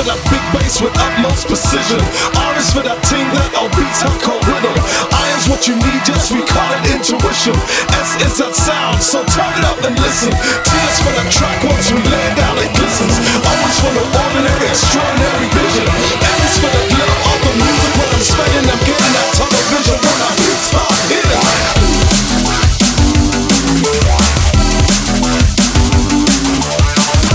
for that big bass with utmost precision. R is for that ting that all beats have cold rhythm. I is what you need, just we call it intuition. S is that sound, so turn it up and listen. T is for that track once we lay it